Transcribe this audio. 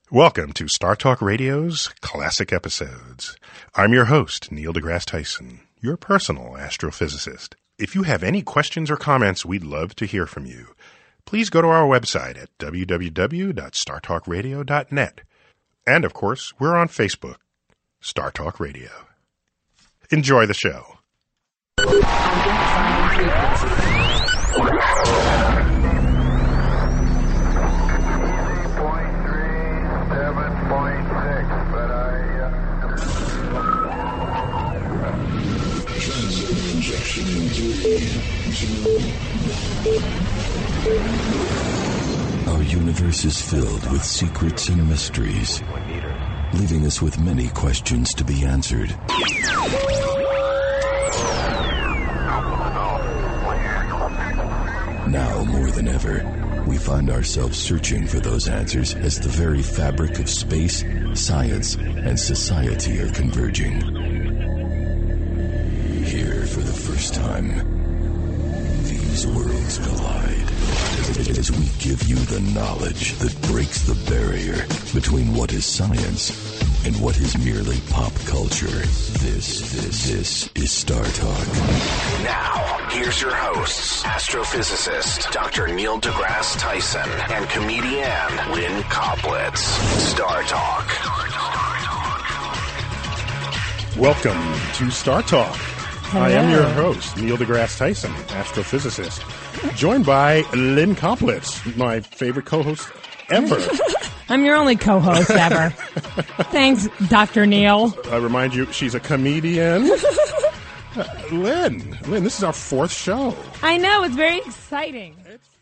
Welcome to Star Talk Radio's Classic Episodes. I'm your host, Neil deGrasse Tyson, your personal astrophysicist. If you have any questions or comments, we'd love to hear from you. Please go to our website at www.startalkradio.net. And, of course, we're on Facebook, Star Talk Radio. Enjoy the show. Our universe is filled with secrets and mysteries, leaving us with many questions to be answered. Now, more than ever, we find ourselves searching for those answers as the very fabric of space, science, and society are converging. Here, for the first time, these worlds collide as we give you the knowledge that breaks the barrier between what is science and what is merely pop culture. This is Star Talk. Now, here's your hosts, astrophysicist Dr. Neil deGrasse Tyson and comedian Lynn Koplitz. Star Talk. Welcome to Star Talk. Hello. I am your host, Neil deGrasse Tyson, astrophysicist, joined by Lynn Koplitz, my favorite co-host ever. I'm your only co-host ever. Thanks, Dr. Neil. I remind you, she's a comedian. Lynn, this is our fourth show. I know, it's very exciting. It's